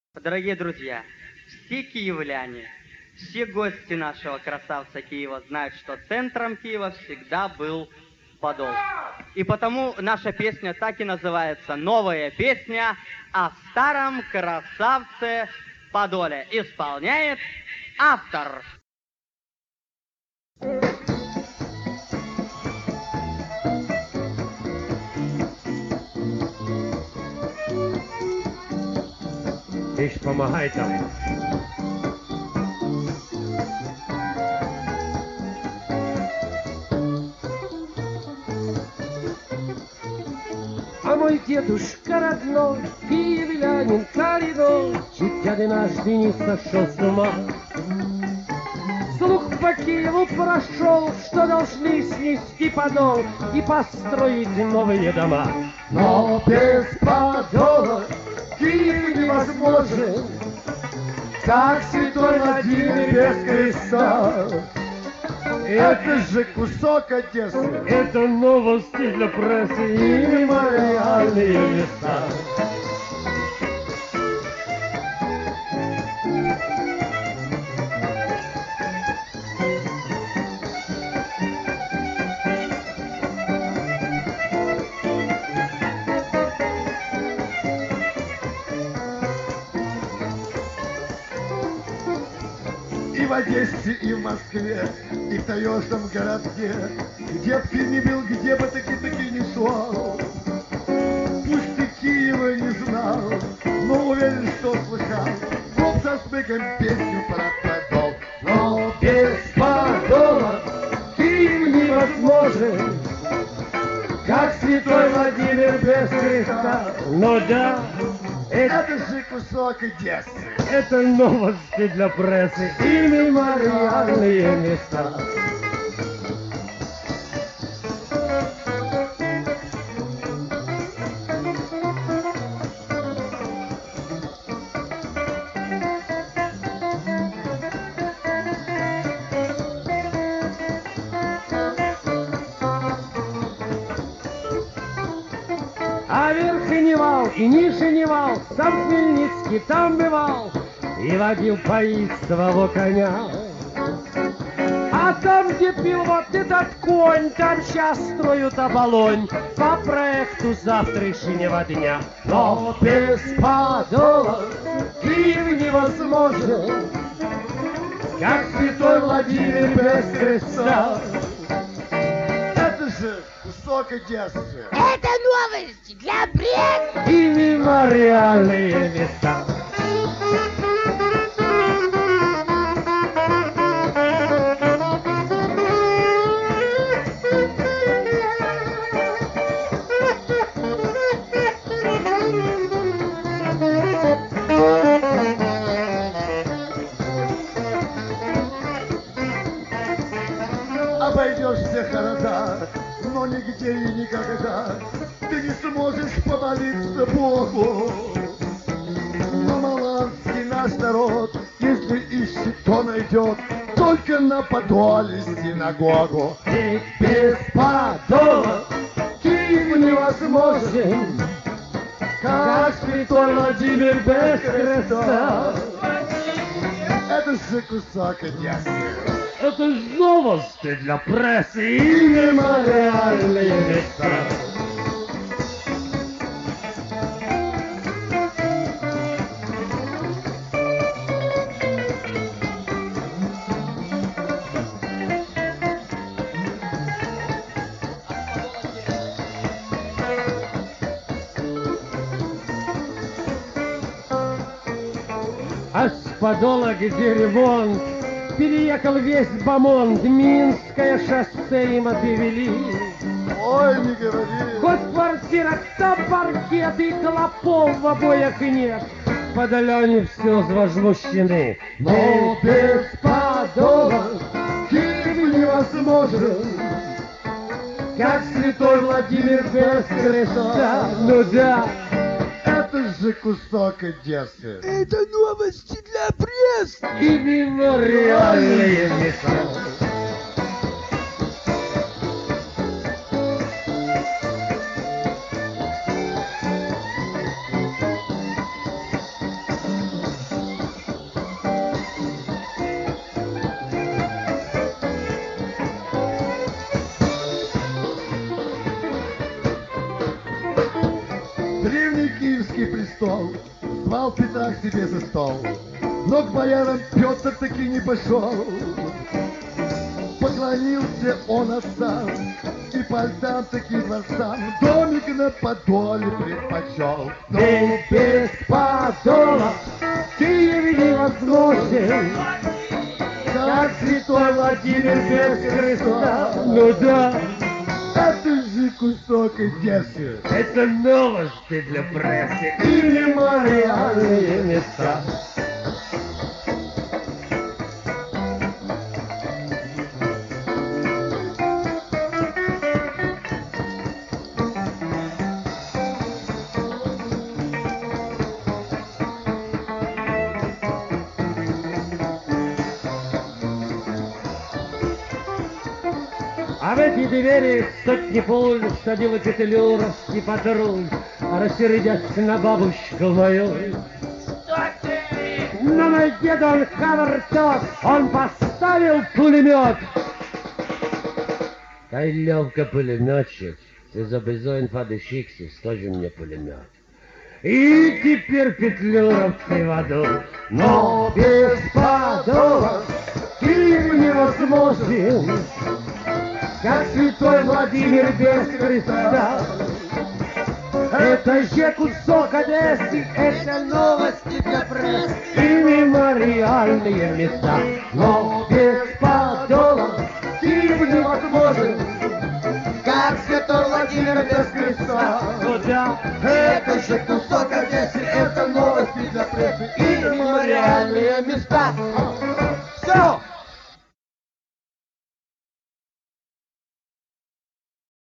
Дорогие друзья, все киевляне, все гости нашего красавца Киева знают, что центром Киева всегда был Подол. И потому наша песня так и называется «Новая песня о старом красавце Подоле». Исполняет автор. Ишь, помогай там. А мой дедушка родной, киевлянин коренной, чуть дядя наш Денис сошел с ума. Слух по Киеву прошел, что должны снести Подол и построить новые дома. Но без Подола Киев невозможен, как святой Владимир без креста. Это же кусок Одессы, Это новости для прессы и мемориальные места. и в Одессе, и в Москве, и в таежном городке, где б ты ни был, где бы таки не шел. Пусть ты Киева не знал, но уверен, что слыхал гоп со смыком песню про Подол. Но без Подола Киев невозможен, как святой Владимир без креста. Ну да, Это же кусок Одессы. это новости для прессы и мемориальные места. А верхний вал и нижний вал, сам Хмельницкий там бывал и водил поить своего коня. А там, где пил вот этот конь, там сейчас строят оболонь по проекту завтрашнего дня. Но без Подола Киев невозможен, как святой Владимир без креста. Это же кусок Одессы. Это новости для прессы. И мемориальные места. Обойдешь все города, но нигде и никогда ты не сможешь помолиться Богу. Но маланский наш народ, если ищет, то найдет только на Подоле синагогу. И без Подола Киев невозможен, как святой Владимир без креста. Это же кусок Одессы. Это ж новости для прессы и мемориальные места. А с Подола, где ремонт, переехал весь Бамонт, Минское шоссе им объявили. Ой, не говори. Хоть в квартирах там паркет и клопов в обоях нет, подоляне все возмущены. Но без Подола Киев невозможен, Как святой Владимир без креста. Ну да, это же кусок Одессы. Это новости для прессы. и мемориальные места. Киевский престол, звал Петра к себе за стол, но к боярам Петр таки не пошел. Поклонился он отцам и по льдам таки дворцам домик на Подоле предпочел. Ты без подола, Киев невозможен, как святой Владимир без креста. Ну да, Это же кусок Одессы. это новости для прессы и мемориальные места. А в эти двери сотни пуль всадила петлюровский патруль, рассердясь на бабушку мою. На мой дед он хавартет, он поставил пулемет. Дай Левка пулеметчик, ты за безоин фадышиксис, тоже мне пулемет. И теперь петлюровцы в аду, но без подола Киев невозможен, как святой Владимир без креста. Это же кусок Одессы, это новости для прессы и мемориальные места. Но без подола Киев невозможен, Как святой Владимир без креста. куда Это же кусок Одессы, это новости для прессы и мемориальные места.